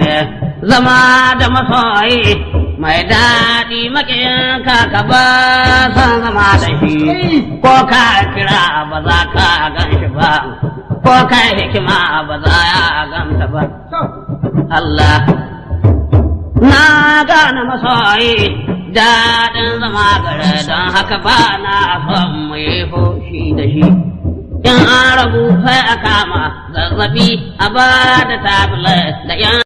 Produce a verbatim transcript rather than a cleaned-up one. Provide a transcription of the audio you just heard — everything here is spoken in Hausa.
zama da masoyi mai daɗi maƙiyin ka ka ba san zama da shi ko ka kira ba za ka gan shi ba ko ka hikima ba za ya ganta ba Allah na gane masoyi daɗin zama gare don haka ba na son mu yi fushi da shi in an rabu sai a kama zazzabi a ba da tablet da yan